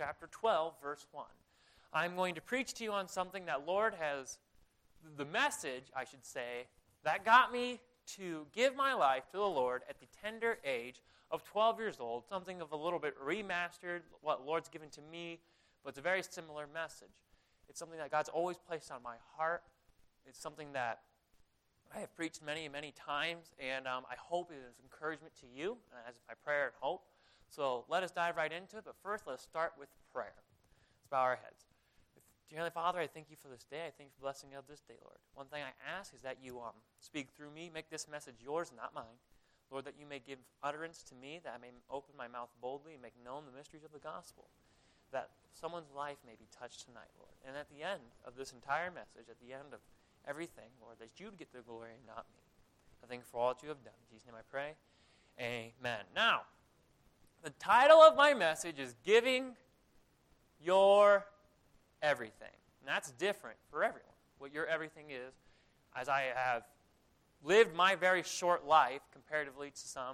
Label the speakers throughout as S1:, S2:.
S1: chapter 12, verse 1. I'm going to preach to you on something that the message, I should say, that got me to give my life to the Lord at the tender age of 12 years old, something of a little bit remastered, what the Lord's given to me, but it's a very similar message. It's something that God's always placed on my heart. It's something that I have preached many, many times, and I hope it is encouragement to you, as my prayer and hope. So let us dive right into it, but first let's start with prayer. Let's bow our heads. Dear Heavenly Father, I thank you for this day. I thank you for the blessing of this day, Lord. One thing I ask is that you speak through me, make this message yours, not mine. Lord, that you may give utterance to me, that I may open my mouth boldly and make known the mysteries of the gospel, that someone's life may be touched tonight, Lord. And at the end of this entire message, at the end of everything, Lord, that you'd get the glory and not me. I thank you for all that you have done. In Jesus' name I pray. Amen. Now, the title of my message is Giving Your Everything. And that's different for everyone, what your everything is. As I have lived my very short life, comparatively to some,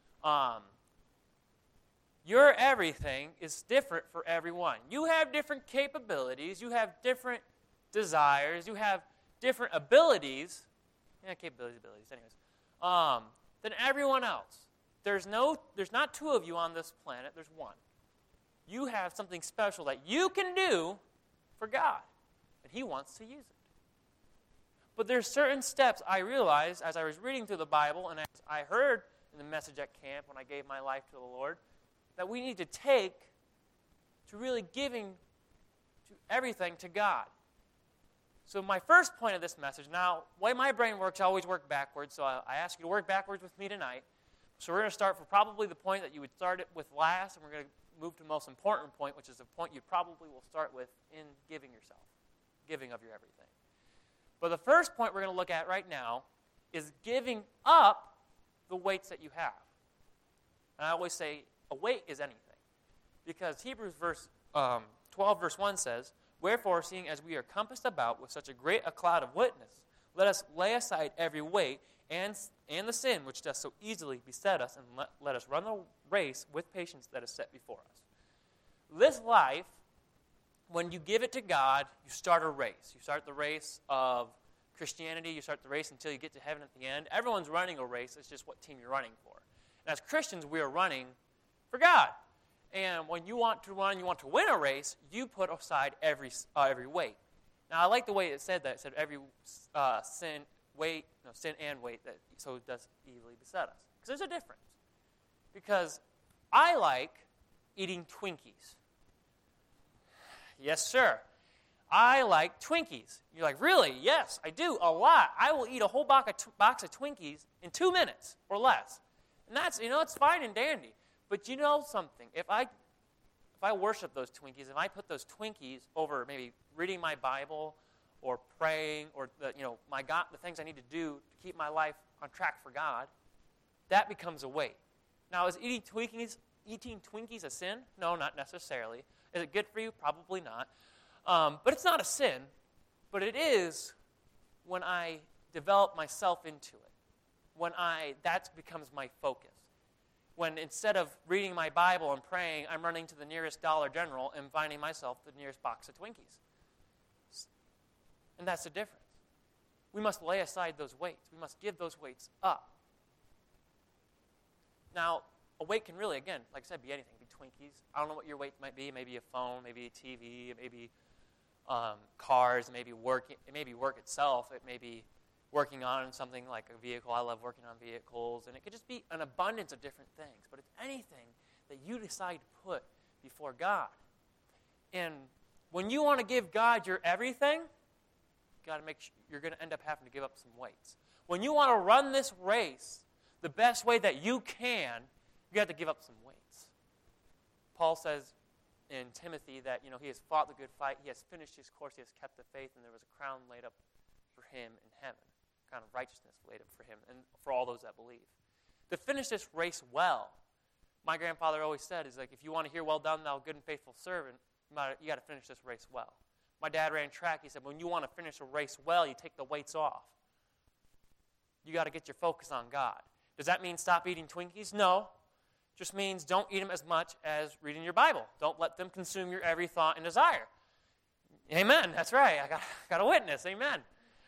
S1: your everything is different for everyone. You have different capabilities. You have different desires. You have different abilities. Capabilities, anyways. Than everyone else. There's not two of you on this planet. There's one. You have something special that you can do for God, and He wants to use it. But there's certain steps I realized as I was reading through the Bible, and as I heard in the message at camp when I gave my life to the Lord, that we need to take to really giving to everything to God. So my first point of this message, now, the way my brain works, I always work backwards, so I ask you to work backwards with me tonight. So we're going to start for probably the point that you would start it with last, and we're going to move to the most important point, which is the point you probably will start with in giving yourself, giving of your everything. But the first point we're going to look at right now is giving up the weights that you have. And I always say a weight is anything, because Hebrews 12, verse 1 says, "Wherefore, seeing as we are compassed about with such a great a cloud of witness, let us lay aside every weight and the sin which does so easily beset us, and let us run the race with patience that is set before us." This life, when you give it to God, you start a race. You start the race of Christianity. You start the race until you get to heaven at the end. Everyone's running a race. It's just what team you're running for. And as Christians, we are running for God. And when you want to run, you want to win a race, you put aside every weight. Now, I like the way it said that. It said every sin and weight that so it does easily beset us. Because there's a difference. Because I like eating Twinkies. Yes, sir. I like Twinkies. You're like, really? Yes, I do, a lot. I will eat a whole box of Twinkies in 2 minutes or less. And that's, it's fine and dandy. But you know something? If I worship those Twinkies, if I put those Twinkies over maybe reading my Bible or praying or the things I need to do to keep my life on track for God, that becomes a weight. Now, is eating Twinkies a sin? No, not necessarily. Is it good for you? Probably not. But it's not a sin. But it is when I develop myself into it. When that becomes my focus. When instead of reading my Bible and praying, I'm running to the nearest Dollar General and finding myself the nearest box of Twinkies. And that's the difference. We must lay aside those weights. We must give those weights up. Now, a weight can really, again, like I said, be anything. Be Twinkies. I don't know what your weight might be. Maybe a phone, maybe a TV, maybe cars, maybe work. It may be work itself. It may be working on something like a vehicle. I love working on vehicles. And it could just be an abundance of different things. But it's anything that you decide to put before God. And when you want to give God your everything, you're going to end up having to give up some weights. When you want to run this race the best way that you can, you have to give up some weights. Paul says in Timothy that he has fought the good fight, he has finished his course, he has kept the faith, and there was a crown laid up for him in heaven. Kind of righteousness laid up for him and for all those that believe. To finish this race well, my grandfather always said, is like, if you want to hear well done, thou good and faithful servant, you got to finish this race well. My dad ran track. He said, when you want to finish a race well, you take the weights off. You got to get your focus on God. Does that mean stop eating Twinkies? No. just means don't eat them as much as reading your Bible. Don't let them consume your every thought and desire. Amen. That's right. I got a witness. Amen.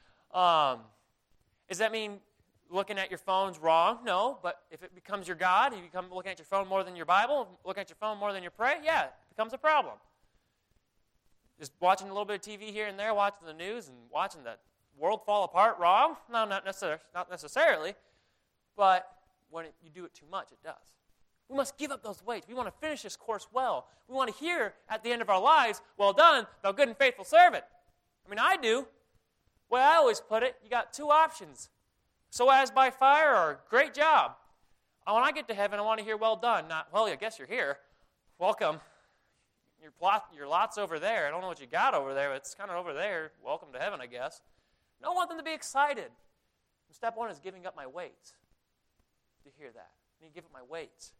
S1: Does that mean looking at your phone's wrong? No, but if it becomes your God, if you become looking at your phone more than your Bible, looking at your phone more than you pray, yeah, it becomes a problem. Just watching a little bit of TV here and there, watching the news and watching the world fall apart, wrong? No, not necessarily. But when you do it too much, it does. We must give up those weights. We want to finish this course well. We want to hear at the end of our lives, well done, thou good and faithful servant. I mean, I do. The way I always put it, you got two options. So as by fire or great job. When I get to heaven, I want to hear well done, not, well, I guess you're here. Welcome. Your lot's over there. I don't know what you got over there, but it's kind of over there. Welcome to heaven, I guess. No, I want them to be excited. Step one is giving up my weights. Do you hear that? I need to give up my weights.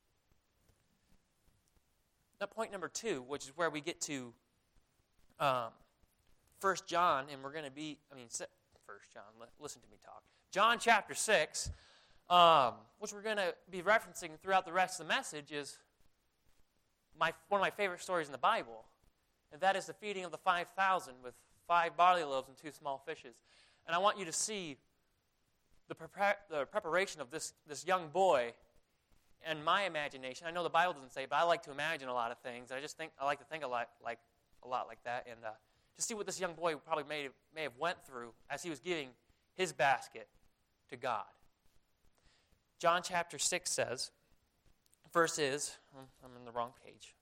S1: Now, point number 2, which is where we get to 1 John, and we're going to be, 1 John, listen to me talk. John chapter 6, which we're going to be referencing throughout the rest of the message, is one of my favorite stories in the Bible, and that is the feeding of the 5,000 with 5 barley loaves and 2 small fishes. And I want you to see the preparation of this young boy and my imagination. I know the Bible doesn't say it, but I like to imagine a lot of things. I like to think a lot like that, and to see what this young boy probably may have went through as he was giving his basket to God. John chapter 6 says, verse is, I'm in the wrong page,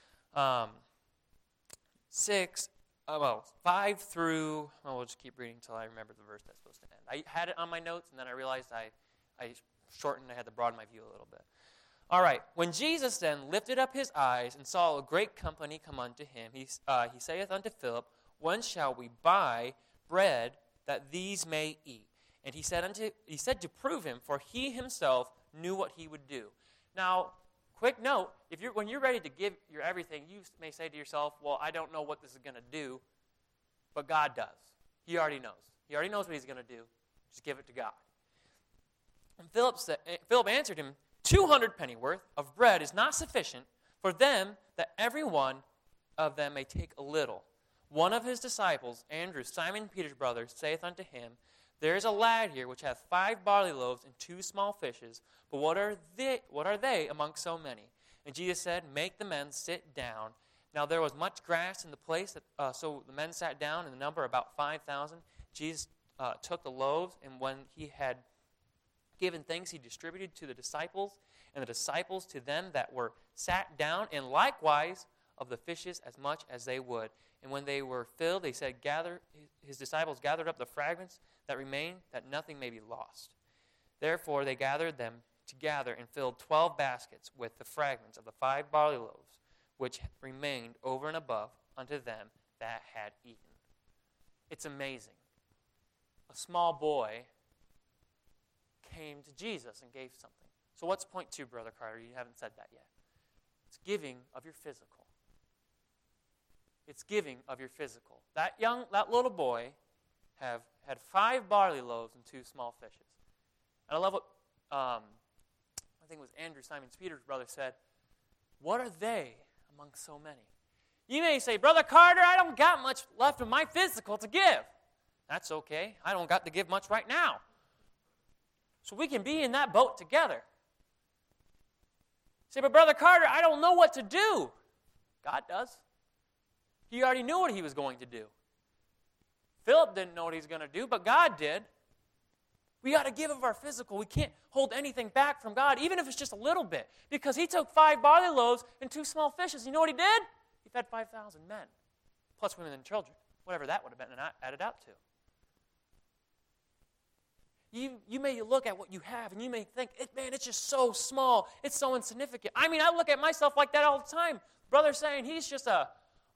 S1: 5 through, we'll just keep reading until I remember the verse that's supposed to end. I had it on my notes, and then I realized I shortened, I had to broaden my view a little bit. All right, when Jesus then lifted up his eyes and saw a great company come unto him, he saith unto Philip, Whence shall we buy bread that these may eat? And he said to prove him, for he himself knew what he would do. Now, quick note, when you're ready to give your everything, you may say to yourself, well, I don't know what this is going to do, but God does. He already knows. He already knows what he's going to do. Just give it to God. And Philip answered him, 200 pennyworth of bread is not sufficient for them, that every one of them may take a little. One of his disciples, Andrew, Simon Peter's brother, saith unto him, There is a lad here which hath 5 barley loaves and 2 small fishes, but what are they among so many? And Jesus said, Make the men sit down. Now there was much grass in the place, so the men sat down, in the number about 5,000. Jesus took the loaves, and when he had given thanks, he distributed to the disciples, and the disciples to them that were sat down, and likewise of the fishes as much as they would. And when they were filled, they said, his disciples gathered up the fragments that remained, that nothing may be lost. Therefore they gathered them together and filled 12 baskets with the fragments of the 5 barley loaves, which remained over and above unto them that had eaten. It's amazing. A small boy came to Jesus and gave something. So what's point 2, Brother Carter? You haven't said that yet. It's giving of your physical. It's giving of your physical. That little boy had 5 barley loaves and 2 small fishes. And I love what I think it was Andrew, Simon Peter's brother, said. What are they among so many? You may say, Brother Carter, I don't got much left of my physical to give. That's okay. I don't got to give much right now. So we can be in that boat together. Say, but Brother Carter, I don't know what to do. God does. He already knew what he was going to do. Philip didn't know what he was going to do, but God did. We got to give of our physical. We can't hold anything back from God, even if it's just a little bit. Because he took 5 barley loaves and 2 small fishes. You know what he did? He fed 5,000 men, plus women and children, whatever that would have been added out to. You may look at what you have, and you may think, man, it's just so small. It's so insignificant. I mean, I look at myself like that all the time. Brother's saying he's just a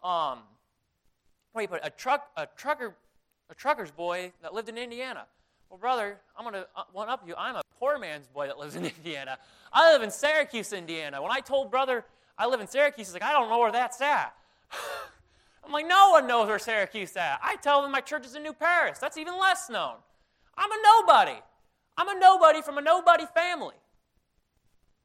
S1: trucker's boy that lived in Indiana. Well, brother, I'm going to one-up you. I'm a poor man's boy that lives in Indiana. I live in Syracuse, Indiana. When I told brother I live in Syracuse, he's like, I don't know where that's at. I'm like, no one knows where Syracuse is at. I tell them my church is in New Paris. That's even less known. I'm a nobody. I'm a nobody from a nobody family.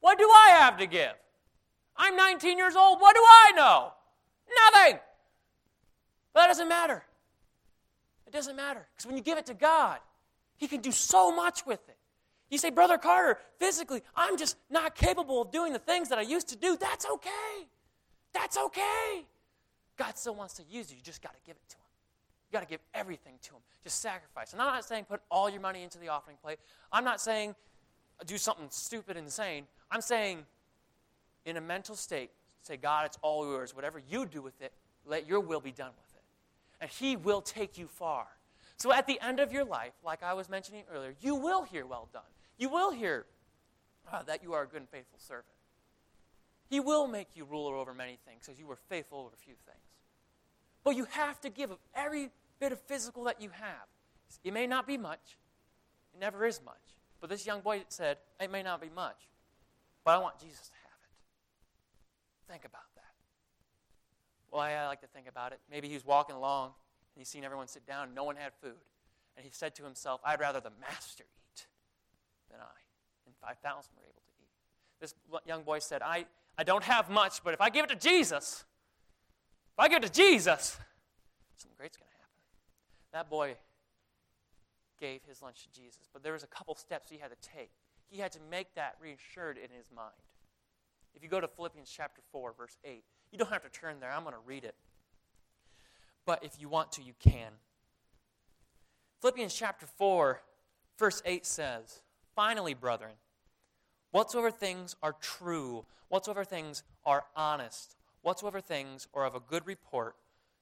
S1: What do I have to give? I'm 19 years old. What do I know? Nothing. But that doesn't matter. It doesn't matter. Because when you give it to God, He can do so much with it. You say, Brother Carter, physically, I'm just not capable of doing the things that I used to do. That's okay. That's okay. God still wants to use you. You just got to give it to Him. You got to give everything to Him. Just sacrifice. And I'm not saying put all your money into the offering plate. I'm not saying do something stupid, insane. I'm saying in a mental state, say, God, it's all yours. Whatever you do with it, let your will be done with it. And He will take you far. So at the end of your life, like I was mentioning earlier, you will hear, well done. You will hear that you are a good and faithful servant. He will make you ruler over many things because you were faithful over a few things. But you have to give of every bit of physical that you have. It may not be much. It never is much. But this young boy said, it may not be much, but I want Jesus to have it. Think about that. Well, I like to think about it. Maybe he was walking along and he's seen everyone sit down and no one had food. And he said to himself, I'd rather the master eat than I. And 5,000 were able to eat. This young boy said, I don't have much, but if I give it to Jesus, something great's going to happen. That boy gave his lunch to Jesus, but there was a couple steps he had to take. He had to make that reassured in his mind. If you go to Philippians chapter 4, verse 8, you don't have to turn there. I'm going to read it. But if you want to, you can. Philippians chapter 4, verse 8 says, Finally, brethren, whatsoever things are true, whatsoever things are honest, whatsoever things are of a good report,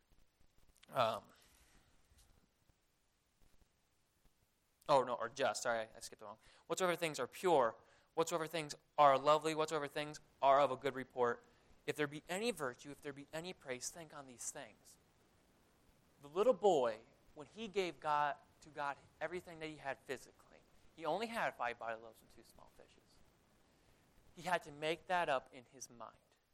S1: just. Sorry, I skipped along. Whatsoever things are pure, whatsoever things are lovely, whatsoever things are of a good report, if there be any virtue, if there be any praise, think on these things. The little boy, when he gave to God everything that he had physically, he only had 5 barley loaves and 2 small fishes. He had to make that up in his mind.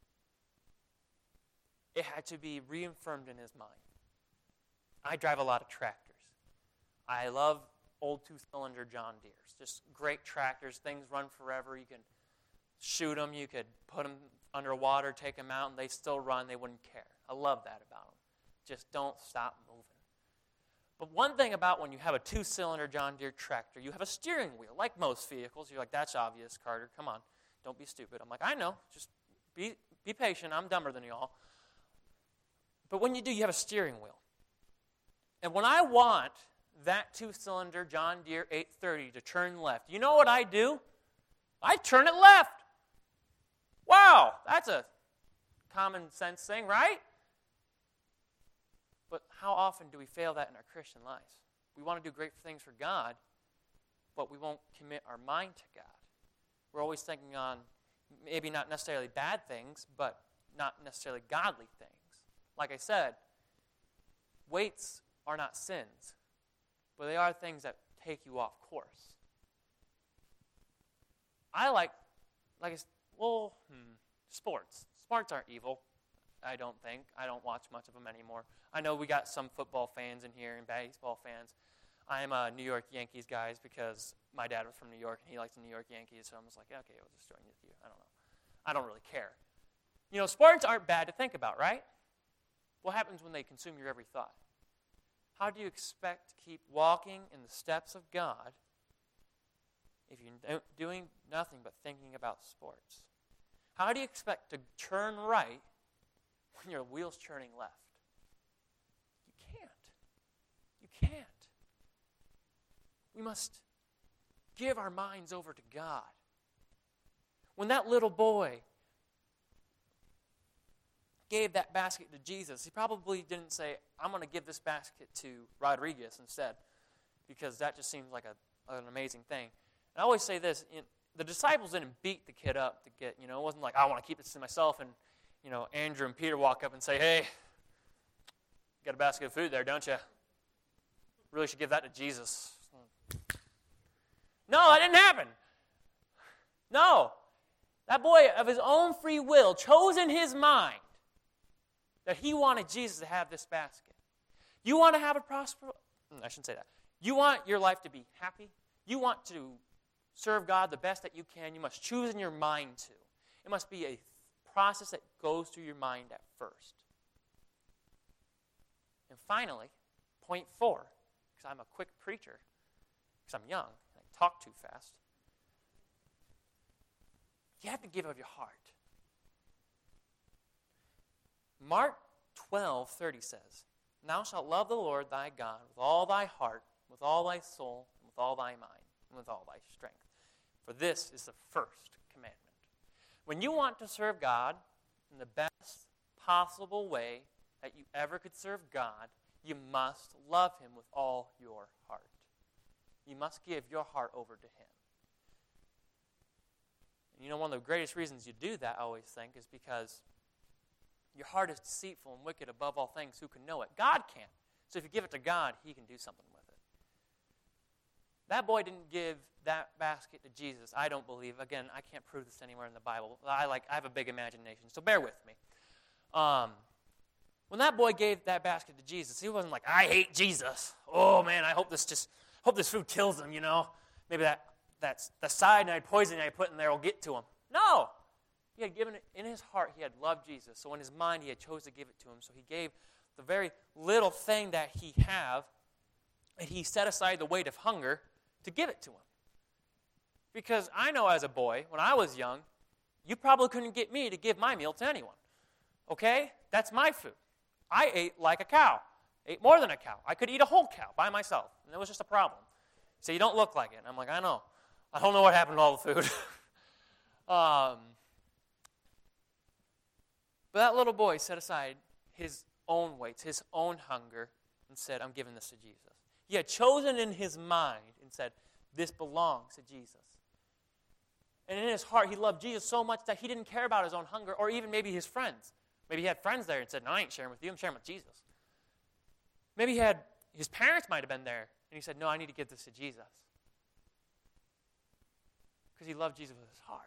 S1: It had to be reaffirmed in his mind. I drive a lot of tractors. I love old 2-cylinder John Deeres. Just great tractors. Things run forever. You can shoot them. You could put them underwater, take them out, and they still run. They wouldn't care. I love that about them. Just don't stop moving. But one thing about when you have a 2-cylinder John Deere tractor, you have a steering wheel, like most vehicles. You're like, that's obvious, Carter. Come on. Don't be stupid. I'm like, I know. Just be patient. I'm dumber than you all. But when you do, you have a steering wheel. And when I want that 2-cylinder John Deere 830 to turn left, you know what I do? I turn it left. Wow, that's a common sense thing, right? But how often do we fail that in our Christian lives? We want to do great things for God, but we won't commit our mind to God. We're always thinking on maybe not necessarily bad things, but not necessarily godly things. Like I said, weights are not sins, but they are things that take you off course. Sports. Sports aren't evil, I don't think. I don't watch much of them anymore. I know we got some football fans in here and baseball fans. I'm a New York Yankees guy because my dad was from New York and he likes the New York Yankees, so I'm just like, okay, I'll just join with you. I don't know. I don't really care. You know, sports aren't bad to think about, right? What happens when they consume your every thought? How do you expect to keep walking in the steps of God if you're doing nothing but thinking about sports? How do you expect to turn right when your wheel's turning left? You can't. You can't. We must give our minds over to God. When that little boy gave that basket to Jesus, he probably didn't say, I'm going to give this basket to Rodriguez instead, because that just seems like an amazing thing. And I always say this, the disciples didn't beat the kid up to get, it wasn't like, I want to keep this to myself, and, Andrew and Peter walk up and say, hey, you got a basket of food there, don't you? Really should give that to Jesus. No, that didn't happen. No. That boy, of his own free will, chose in his mind that he wanted Jesus to have this basket. You want to have a prosperous... I shouldn't say that. You want your life to be happy? You want to serve God the best that you can, you must choose in your mind to. It must be a process that goes through your mind at first. And finally, point 4, because I'm a quick preacher, because I'm young, and I talk too fast. You have to give of your heart. Mark 12:30 says, "Thou shalt love the Lord thy God with all thy heart, with all thy soul, and with all thy mind, and with all thy strength. For this is the first commandment." When you want to serve God in the best possible way that you ever could serve God, you must love Him with all your heart. You must give your heart over to Him. And you know, one of the greatest reasons you do that, I always think, is because your heart is deceitful and wicked above all things. Who can know it? God can. So if you give it to God, He can do something with it. That boy didn't give that basket to Jesus, I don't believe. Again, I can't prove this anywhere in the Bible. I have a big imagination, so bear with me. When that boy gave that basket to Jesus, he wasn't like, "I hate Jesus. Oh man, I hope this food kills him, you know. Maybe that's the cyanide poison I put in there will get to him." No. He had given it in his heart. He had loved Jesus. So in his mind, he had chose to give it to him. So he gave the very little thing that he had, and he set aside the weight of hunger to give it to him. Because I know as a boy, when I was young, you probably couldn't get me to give my meal to anyone. Okay? That's my food. I ate like a cow. Ate more than a cow. I could eat a whole cow by myself. And it was just a problem. So you don't look like it. And I'm like, I know. I don't know what happened to all the food. But that little boy set aside his own weights, his own hunger, and said, "I'm giving this to Jesus." He had chosen in his mind and said, "This belongs to Jesus." And in his heart, he loved Jesus so much that he didn't care about his own hunger or even maybe his friends. Maybe he had friends there and said, "No, I ain't sharing with you. I'm sharing with Jesus." Maybe his parents might have been there, and he said, "No, I need to give this to Jesus." Because he loved Jesus with his heart.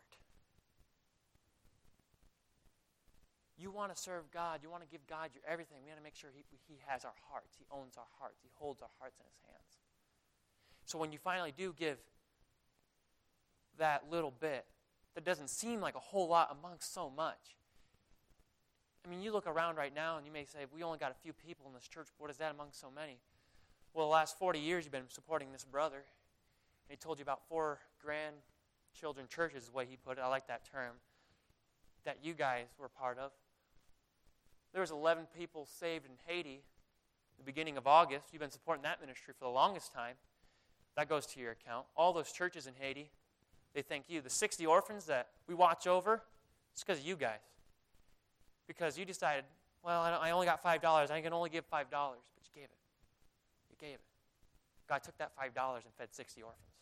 S1: You want to serve God. You want to give God your everything. We got to make sure he has our hearts. He owns our hearts. He holds our hearts in his hands. So when you finally do give that little bit, that doesn't seem like a whole lot amongst so much. I mean, you look around right now and you may say, "We only got a few people in this church. What is that among so many?" Well, the last 40 years you've been supporting this brother. And he told you about 4 grandchildren churches is the way he put it. I like that term. That you guys were part of. There was 11 people saved in Haiti at the beginning of August. You've been supporting that ministry for the longest time. That goes to your account. All those churches in Haiti, they thank you. The 60 orphans that we watch over, it's because of you guys. Because you decided, well, I only got $5. I can only give $5. But you gave it. You gave it. God took that $5 and fed 60 orphans.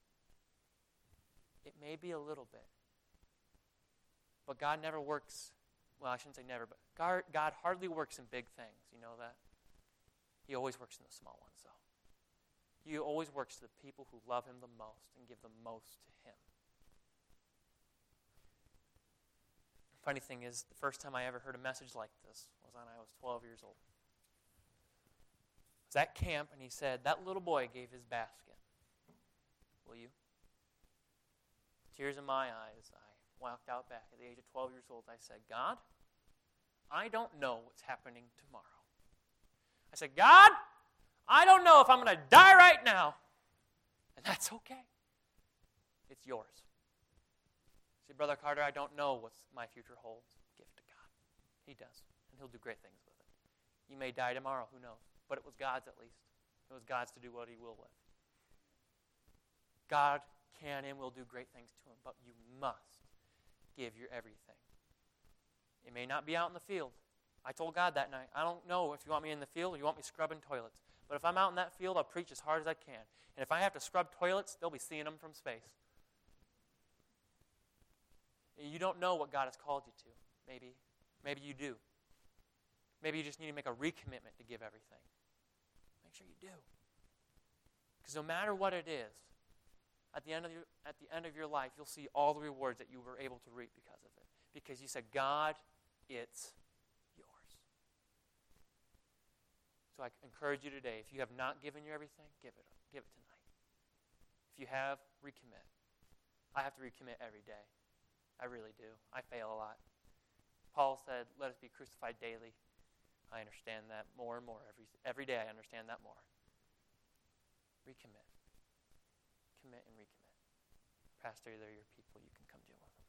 S1: It may be a little bit. But God never works, well, I shouldn't say never, but God hardly works in big things. You know that? He always works in the small ones, though. He always works to the people who love Him the most and give the most to Him. The funny thing is, the first time I ever heard a message like this was when I was 12 years old. I was at camp, and he said, that little boy gave his basket. Will you? Tears in my eyes, I walked out back at the age of 12 years old. I said, God, I don't know what's happening tomorrow. I said, God, I don't know if I'm going to die right now. And that's okay. It's yours. See, Brother Carter, I don't know what my future holds. Give it to God. He does. And He'll do great things with it. You may die tomorrow. Who knows? But it was God's at least. It was God's to do what He will with. God can and will do great things to Him, but you must give your everything. It may not be out in the field. I told God that night, I don't know if you want me in the field or you want me scrubbing toilets. But if I'm out in that field, I'll preach as hard as I can. And if I have to scrub toilets, they'll be seeing them from space. You don't know what God has called you to. Maybe you do. Maybe you just need to make a recommitment to give everything. Make sure you do. Because no matter what it is, at the end of your life, you'll see all the rewards that you were able to reap because of it. Because you said, God, it's yours. So I encourage you today, if you have not given your everything, give it tonight. If you have, recommit. I have to recommit every day. I really do. I fail a lot. Paul said, let us be crucified daily. I understand that more and more. Every day I understand that more. Recommit. Commit and recommit. Pastor, they're your people. You can come deal with them.